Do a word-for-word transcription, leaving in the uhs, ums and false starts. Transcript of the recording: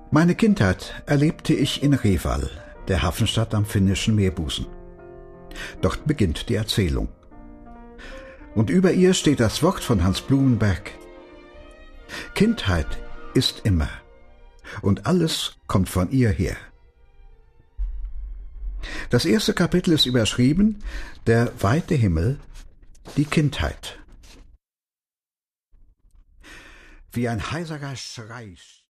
Meine Kindheit erlebte ich in Reval, der Hafenstadt am finnischen Meerbusen. Dort beginnt die Erzählung. Und über ihr steht das Wort von Hans Blumenberg: Kindheit ist immer, und alles kommt von ihr her. Das erste Kapitel ist überschrieben: Der weite Himmel, die Kindheit. Wie ein heiserer Schrei